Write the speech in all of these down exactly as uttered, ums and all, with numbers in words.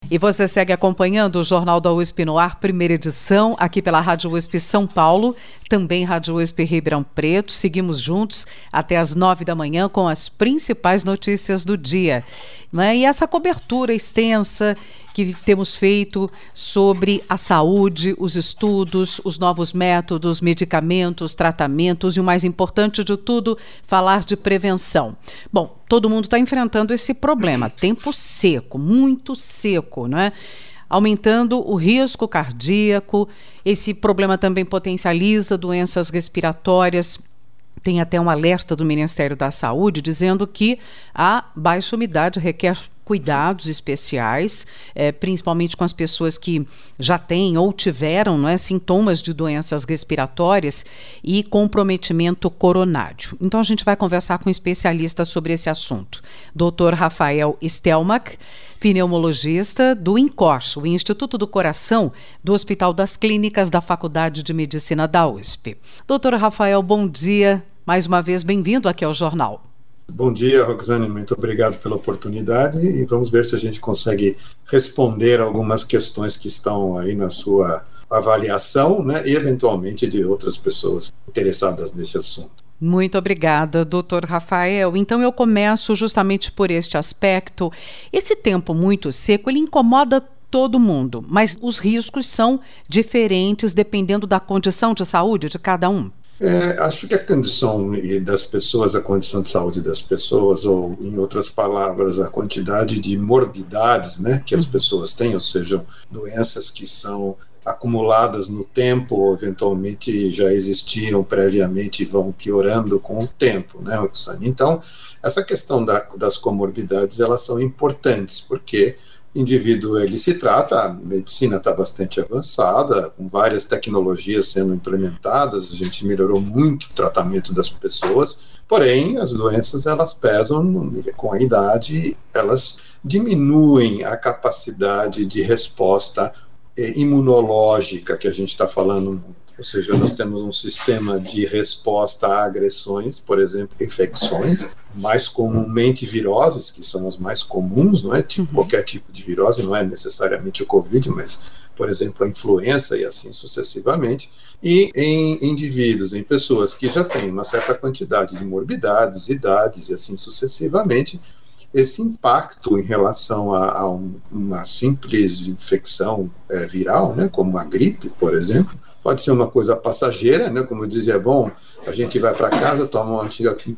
E você segue acompanhando o Jornal da U S P no ar, primeira edição, aqui pela Rádio U S P São Paulo, também Rádio U S P Ribeirão Preto. Seguimos juntos até às nove da manhã com as principais notícias do dia. E essa cobertura extensa que temos feito sobre a saúde, os estudos, os novos métodos, medicamentos, tratamentos e o mais importante de tudo, falar de prevenção. Bom, todo mundo está enfrentando esse problema, tempo seco, muito seco, não é? Aumentando o risco cardíaco, esse problema também potencializa doenças respiratórias. Tem até um alerta do Ministério da Saúde dizendo que a baixa umidade requer cuidados especiais, é, principalmente com as pessoas que já têm ou tiveram, não é, sintomas de doenças respiratórias e comprometimento coronário. Então a gente vai conversar com um especialista sobre esse assunto. doutor Rafael Stelmach, pneumologista do INCOR, o Instituto do Coração do Hospital das Clínicas da Faculdade de Medicina da U S P. doutor Rafael, bom dia. Mais uma vez, bem-vindo aqui ao Jornal. Bom dia, Roxane, muito obrigado pela oportunidade e vamos ver se a gente consegue responder algumas questões que estão aí na sua avaliação, né, e eventualmente de outras pessoas interessadas nesse assunto. Muito obrigada, doutor Rafael. Então eu começo justamente por este aspecto. Esse tempo muito seco, ele incomoda todo mundo, mas os riscos são diferentes dependendo da condição de saúde de cada um. É, acho que a condição das pessoas, a condição de saúde das pessoas, ou em outras palavras, a quantidade de morbidades, né, que as pessoas têm, ou seja, doenças que são acumuladas no tempo, ou eventualmente já existiam previamente e vão piorando com o tempo, né, Roxane? Então, essa questão da, das comorbidades, elas são importantes, porque o indivíduo, ele se trata, a medicina está bastante avançada, com várias tecnologias sendo implementadas, a gente melhorou muito o tratamento das pessoas, porém, as doenças, elas pesam com a idade, elas diminuem a capacidade de resposta eh, imunológica que a gente está falando muito. Ou seja, nós temos um sistema de resposta a agressões, por exemplo, infecções, mais comumente viroses, que são as mais comuns, não é? Tipo, qualquer tipo de virose, não é necessariamente o Covid, mas, por exemplo, a influenza e assim sucessivamente. E em indivíduos, em pessoas que já têm uma certa quantidade de morbidades, idades e assim sucessivamente, esse impacto em relação a, a um, uma simples infecção é, viral, né, como a gripe, por exemplo, pode ser uma coisa passageira, né, como eu dizia, é bom, a gente vai para casa, toma um,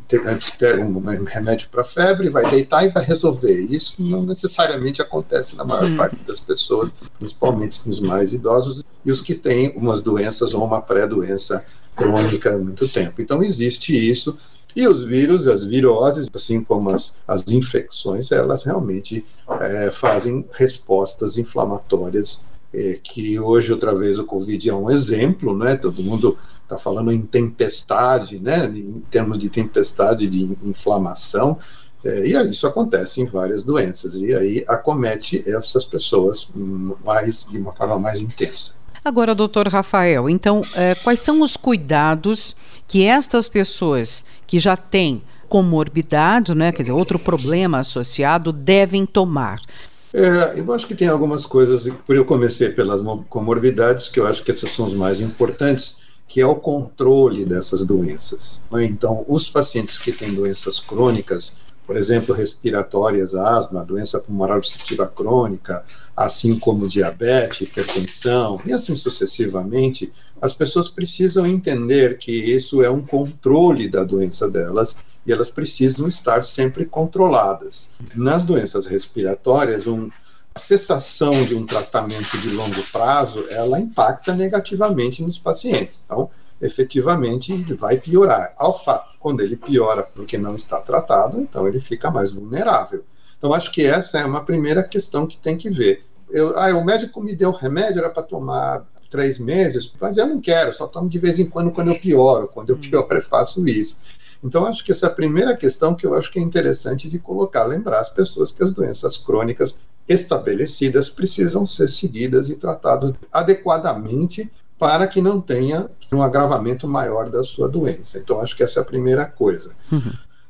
um remédio para febre, vai deitar e vai resolver. Isso não necessariamente acontece na maior parte das pessoas, principalmente nos mais idosos e os que têm umas doenças ou uma pré-doença crônica há muito tempo. Então existe isso. E os vírus, as viroses, assim como as, as infecções, elas realmente é, fazem respostas inflamatórias, é, que hoje, outra vez, o Covid é um exemplo, né? Todo mundo está falando em tempestade, né? Em termos de tempestade de inflamação, é, e isso acontece em várias doenças, e aí acomete essas pessoas mais, de uma forma mais intensa. Agora, doutor Rafael, então, é, quais são os cuidados que estas pessoas que já têm comorbidade, né, quer dizer, outro problema associado, devem tomar? É, eu acho que tem algumas coisas, por eu comecei pelas comorbidades, que eu acho que essas são as mais importantes, que é o controle dessas doenças, né? Então, os pacientes que têm doenças crônicas, por exemplo, respiratórias, asma, doença pulmonar obstrutiva crônica, assim como diabetes, hipertensão, e assim sucessivamente, as pessoas precisam entender que isso é um controle da doença delas e elas precisam estar sempre controladas. Nas doenças respiratórias, um, a cessação de um tratamento de longo prazo, ela impacta negativamente nos pacientes. Então, efetivamente, ele vai piorar. Ao fato, quando ele piora porque não está tratado, então ele fica mais vulnerável. Então, acho que essa é uma primeira questão que tem que ver. Eu, ah, o médico me deu remédio, era para tomar três meses, mas eu não quero, só tomo de vez em quando, quando eu pioro. Quando eu pioro, eu faço isso. Então, acho que essa é a primeira questão que eu acho que é interessante de colocar, lembrar as pessoas que as doenças crônicas estabelecidas precisam ser seguidas e tratadas adequadamente para que não tenha um agravamento maior da sua doença. Então, acho que essa é a primeira coisa. Uhum.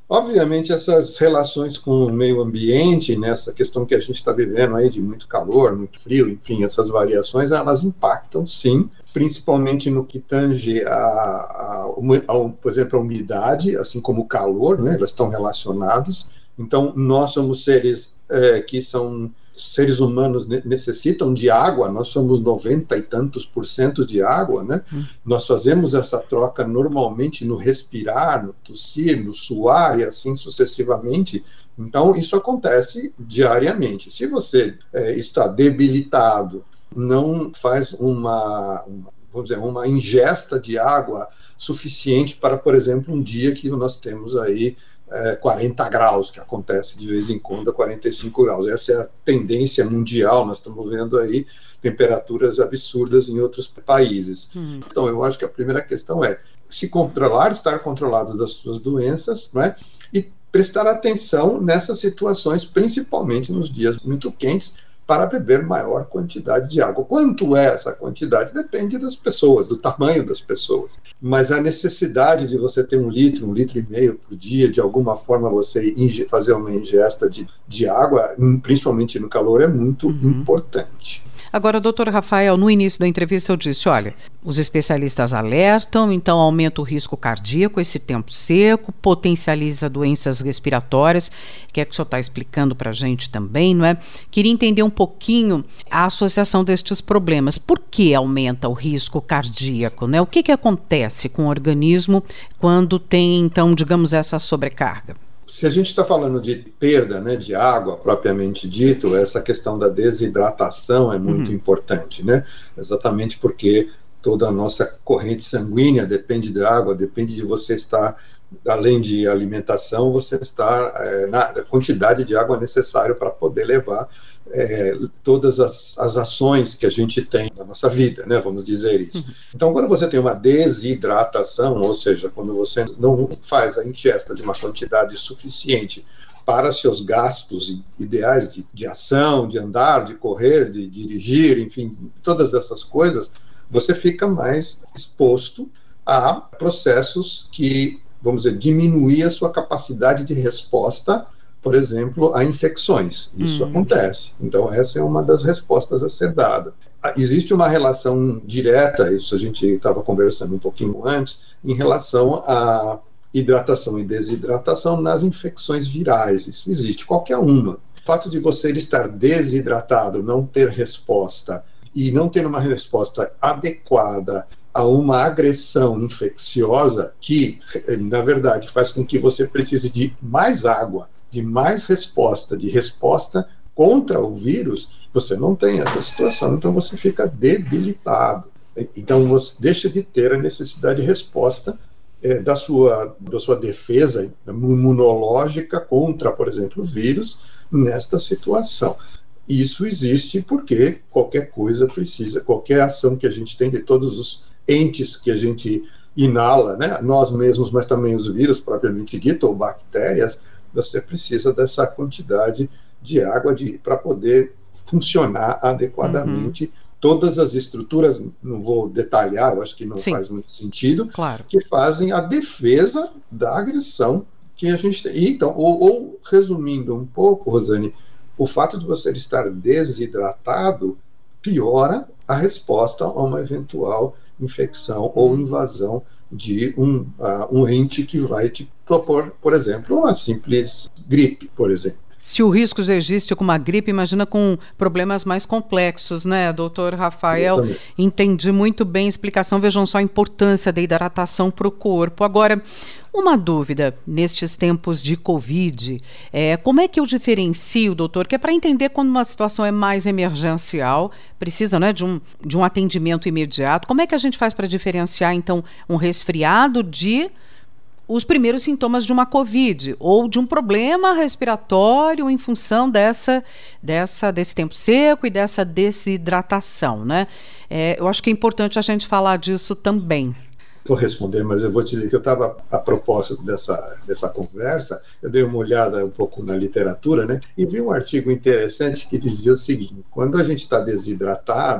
Obviamente, essas relações com o meio ambiente, nessa questão que a gente está vivendo aí de muito calor, muito frio, enfim, essas variações, elas impactam sim, principalmente no que tange a, a, a por exemplo, a umidade, assim como o calor, né, elas estão relacionados. Então, nós somos seres é, que são seres humanos necessitam de água, nós somos noventa e tantos por cento de água, né? Hum. Nós fazemos essa troca normalmente no respirar, no tossir, no suar e assim sucessivamente. Então, isso acontece diariamente. Se você é, está debilitado, não faz uma, uma, vamos dizer, uma ingesta de água suficiente para, por exemplo, um dia que nós temos aí É, quarenta graus, que acontece de vez em quando a quarenta e cinco graus. Essa é a tendência mundial, nós estamos vendo aí temperaturas absurdas em outros países. Uhum. Então, eu acho que a primeira questão é se controlar, estar controlados das suas doenças, né, e prestar atenção nessas situações, principalmente nos dias muito quentes, para beber maior quantidade de água. Quanto é essa quantidade? Depende das pessoas, do tamanho das pessoas. Mas a necessidade de você ter um litro, um litro e meio por dia, de alguma forma você fazer uma ingesta de, de água, principalmente no calor, é muito uhum. importante. Agora, doutor Rafael, no início da entrevista eu disse, olha, os especialistas alertam, então aumenta o risco cardíaco, esse tempo seco, potencializa doenças respiratórias, que é que o senhor está explicando para a gente também, não é? Queria entender um pouquinho a associação destes problemas. Por que aumenta o risco cardíaco, né? O que que acontece com o organismo quando tem, então, digamos, essa sobrecarga? Se a gente está falando de perda, né, de água, propriamente dito, essa questão da desidratação é muito uhum. importante, né? Exatamente porque toda a nossa corrente sanguínea depende da água, depende de você estar, além de alimentação, você estar é, na quantidade de água necessária para poder levar É, todas as, as ações que a gente tem na nossa vida, né, vamos dizer isso. Uhum. Então, quando você tem uma desidratação, ou seja, quando você não faz a ingesta de uma quantidade suficiente para seus gastos ideais de, de ação, de andar, de correr, de dirigir, enfim, todas essas coisas, você fica mais exposto a processos que, vamos dizer, diminuem a sua capacidade de resposta, por exemplo, a infecções. Isso hum. acontece. Então, essa é uma das respostas a ser dada. Existe uma relação direta, isso a gente estava conversando um pouquinho antes, em relação à hidratação e desidratação nas infecções virais. Isso existe, qualquer uma. O fato de você estar desidratado, não ter resposta, e não ter uma resposta adequada a uma agressão infecciosa que, na verdade, faz com que você precise de mais água, de mais resposta, de resposta contra o vírus, você não tem essa situação, então você fica debilitado. Então você deixa de ter a necessidade de resposta é, da, sua, da sua defesa imunológica contra, por exemplo, o vírus, nesta situação. Isso existe porque qualquer coisa precisa, qualquer ação que a gente tem de todos os entes que a gente inala, né, nós mesmos, mas também os vírus propriamente dito, ou bactérias, você precisa dessa quantidade de água para poder funcionar adequadamente. Uhum. Todas as estruturas, não vou detalhar, eu acho que não Sim. faz muito sentido, claro. que fazem a defesa da agressão que a gente tem. Então, ou, ou resumindo um pouco, Rosane, o fato de você estar desidratado piora a resposta a uma eventual infecção ou invasão de um, uh, um ente que vai te propor, por exemplo, uma simples gripe, por exemplo. Se o risco já existe com uma gripe, imagina com problemas mais complexos, né, doutor Rafael? Entendi muito bem a explicação. Vejam só a importância da hidratação para o corpo. Agora, uma dúvida nestes tempos de Covid, é, como é que eu diferencio, doutor, que é para entender quando uma situação é mais emergencial, precisa, né, de, um, de um atendimento imediato, como é que a gente faz para diferenciar, então, um resfriado de os primeiros sintomas de uma Covid, ou de um problema respiratório em função dessa, dessa, desse tempo seco e dessa desidratação, né? É, eu acho que é importante a gente falar disso também. Vou responder, mas eu vou te dizer que eu estava, a propósito dessa, dessa conversa, eu dei uma olhada um pouco na literatura, né, e vi um artigo interessante que dizia o seguinte: quando a gente está desidratado,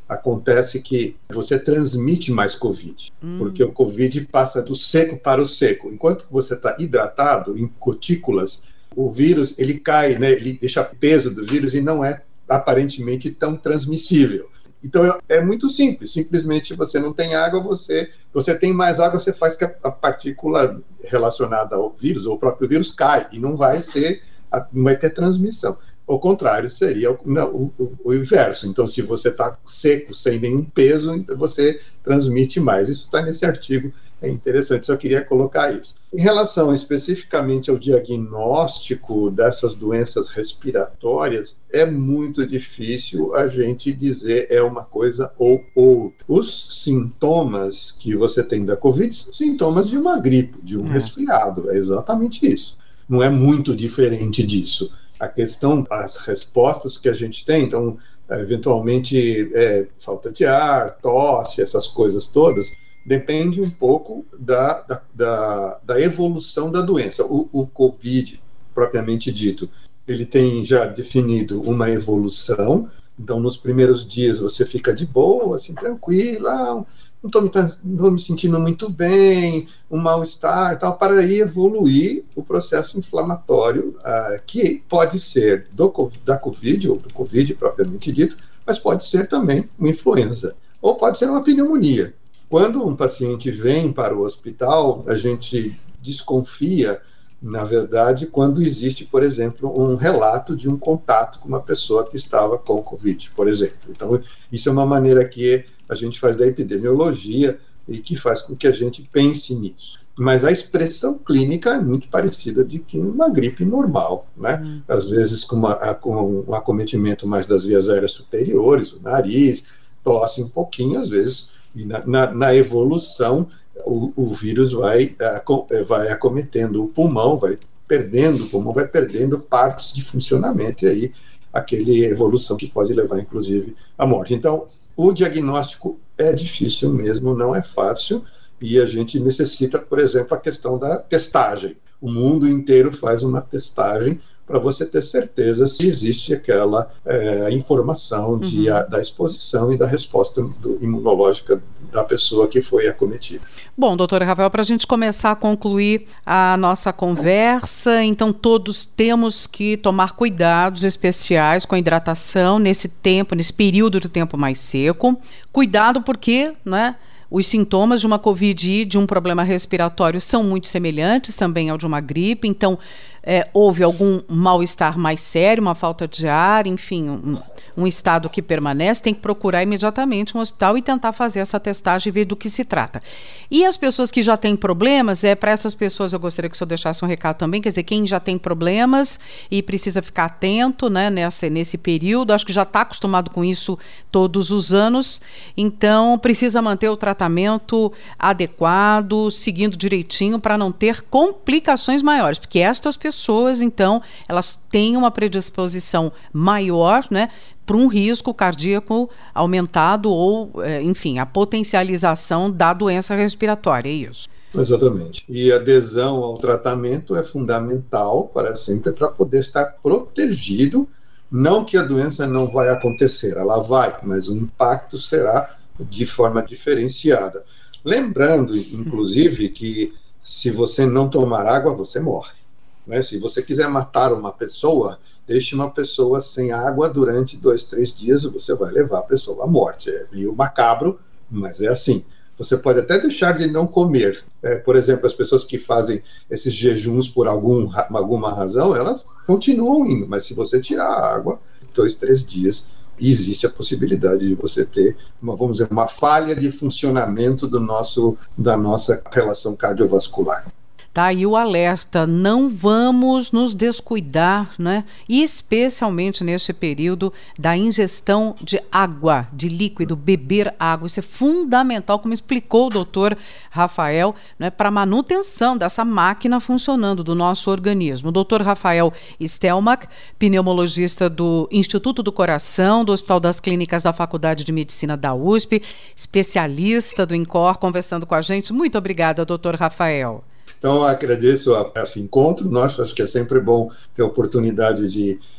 acontece que você transmite mais Covid, hum. porque o Covid passa do seco para o seco. Enquanto você está hidratado, em gotículas, o vírus ele cai, né, ele deixa peso do vírus e não é aparentemente tão transmissível. Então é muito simples, simplesmente você não tem água, você, você tem mais água, você faz que a, a partícula relacionada ao vírus, ou o próprio vírus, cai e não vai ser, não vai ter transmissão. O contrário seria o, não, o, o inverso. Então, se você está seco, sem nenhum peso, então você transmite mais. Isso está nesse artigo, é interessante, só queria colocar isso. Em relação especificamente ao diagnóstico dessas doenças respiratórias, é muito difícil a gente dizer é uma coisa ou outra. Os sintomas que você tem da Covid são sintomas de uma gripe, de um é. resfriado, é exatamente isso. Não é muito diferente disso. A questão, as respostas que a gente tem, então, eventualmente, é, falta de ar, tosse, essas coisas todas, depende um pouco da, da, da, da evolução da doença. O, o Covid, propriamente dito, ele tem já definido uma evolução, então, nos primeiros dias você fica de boa, assim, tranquilo, ah, não estou me, me sentindo muito bem, um mal-estar e tal, para aí evoluir o processo inflamatório, uh, que pode ser do, da Covid, ou do Covid propriamente dito, mas pode ser também uma influenza, ou pode ser uma pneumonia. Quando um paciente vem para o hospital, a gente desconfia, na verdade, quando existe, por exemplo, um relato de um contato com uma pessoa que estava com Covid, por exemplo. Então, isso é uma maneira que a gente faz da epidemiologia e que faz com que a gente pense nisso. Mas a expressão clínica é muito parecida de que uma gripe normal, né? Hum. Às vezes com, uma, com um acometimento mais das vias aéreas superiores, o nariz, tosse um pouquinho, às vezes, e na, na, na evolução o, o vírus vai, vai acometendo o pulmão, vai perdendo o pulmão, vai perdendo partes de funcionamento, e aí aquele evolução que pode levar, inclusive, à morte. Então, o diagnóstico é difícil mesmo, não é fácil, e a gente necessita, por exemplo, a questão da testagem. O mundo inteiro faz uma testagem para você ter certeza se existe aquela é, informação de, uhum. a, da exposição e da resposta do, imunológica da pessoa que foi acometida. Bom, doutor Rafael, para a gente começar a concluir a nossa conversa, então todos temos que tomar cuidados especiais com a hidratação nesse tempo, nesse período de tempo mais seco. Cuidado porque, né, os sintomas de uma Covid e de um problema respiratório são muito semelhantes também ao de uma gripe, então é, houve algum mal-estar mais sério, uma falta de ar, enfim, um, um estado que permanece, tem que procurar imediatamente um hospital e tentar fazer essa testagem e ver do que se trata. E as pessoas que já têm problemas, é, para essas pessoas eu gostaria que o senhor deixasse um recado também, quer dizer, quem já tem problemas e precisa ficar atento, né, nessa, nesse período, acho que já está acostumado com isso todos os anos, então precisa manter o tratamento adequado, seguindo direitinho para não ter complicações maiores, porque estas pessoas, então, elas têm uma predisposição maior, né, para um risco cardíaco aumentado ou, enfim, a potencialização da doença respiratória, é isso. Exatamente. E a adesão ao tratamento é fundamental para sempre, para poder estar protegido, não que a doença não vai acontecer, ela vai, mas o impacto será de forma diferenciada. Lembrando, inclusive, que se você não tomar água, você morre, né? Se você quiser matar uma pessoa, deixe uma pessoa sem água durante dois, três dias, você vai levar a pessoa à morte. É meio macabro, mas é assim. Você pode até deixar de não comer. É, por exemplo, as pessoas que fazem esses jejuns por algum, alguma razão, elas continuam indo, mas se você tirar a água, dois, três dias, existe a possibilidade de você ter, uma, vamos dizer, uma falha de funcionamento do nosso, da nossa relação cardiovascular. Tá aí o alerta, não vamos nos descuidar, né? E especialmente neste período da ingestão de água, de líquido, beber água. Isso é fundamental, como explicou o doutor Rafael, né, para a manutenção dessa máquina funcionando do nosso organismo. O doutor Rafael Stelmach, pneumologista do Instituto do Coração, do Hospital das Clínicas da Faculdade de Medicina da U S P, especialista do INCOR, conversando com a gente. Muito obrigada, doutor Rafael. Então, eu agradeço a, a esse encontro. Nós acho que é sempre bom ter a oportunidade de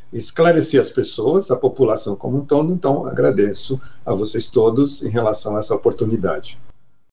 esclarecer as pessoas, a população como um todo. Então, agradeço a vocês todos em relação a essa oportunidade.